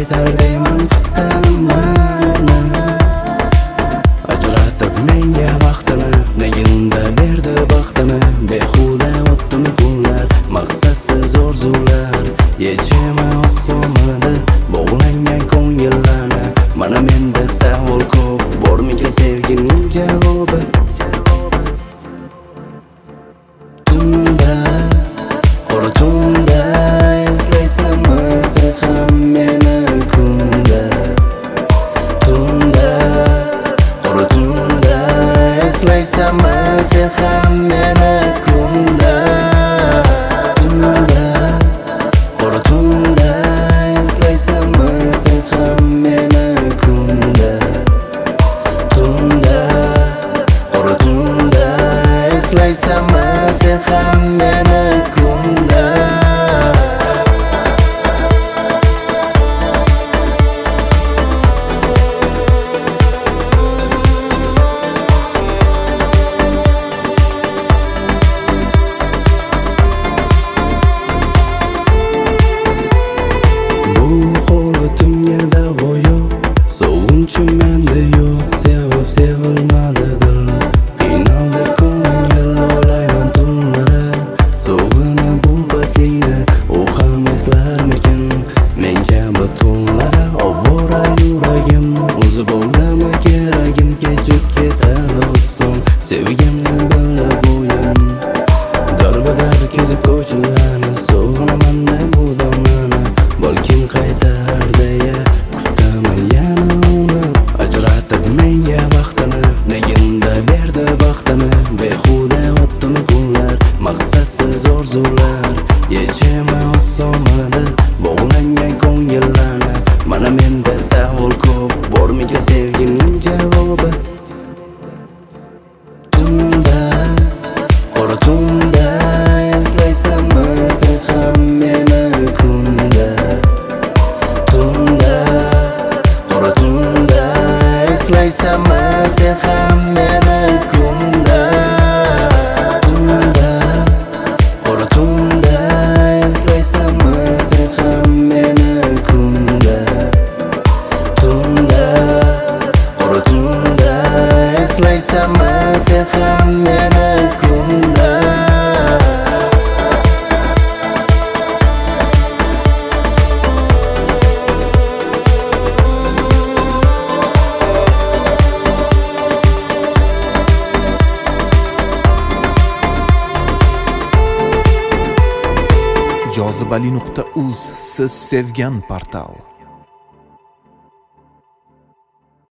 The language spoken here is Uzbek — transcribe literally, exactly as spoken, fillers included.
qaytar deyman kutaman. Ajratib menga vaqtini, neganda berdi baxtini. Behuda o'tdimi kunlar, maqsadsiz orzular. Yechimi osonmidi bog'langan ko'ngillarni. Mana menda savol ko'p, bormikan sevgining javobi? Tunda, qora tunda eslaysan o'zi ham meni kunda. Tunda, qora tunda eslaysan o'zi ham meni kunda. Tunda, qora tunda eslaysan o'zi ham meni kunda. Tunda, qora tunda eslaysan o'zi ham meni kunda. Menda yo'q, sevib sevilmadi dil. Qiynaldi ko'ngil, o'ylayman tunlari. So'g'ini bu faslingni u ham eslarmikin? Men kabi tunlari ovora yuragim. O'zi bo'ldimi keragim, kechib ketadi oson. Sevgimni bilib o'yin darbadar kezib ko'chalarni. So'g'inamanda bu domlani, balkim qaytar deya kutaman yana uni. Ajratib menga vaqtini, neganda berdi baxtini. Behuda o'tdimi kunlar, maqsadsiz orzular. Yechimi osonmidi bog'langan ko'ngillarni. Mana menda savol ko'p, bormikan sevgining javobi? Tunda, qora tunda eslaysan o'zi ham meni kunda. Tunda, qora tunda eslaysan o'zi ham meni kunda. Tunda, qora tunda eslaysan o'zi ham meni kunda. Tunda, qora tunda eslaysan o'zi ham meni kunda. jozibali nuqta uz siz sevgan portal.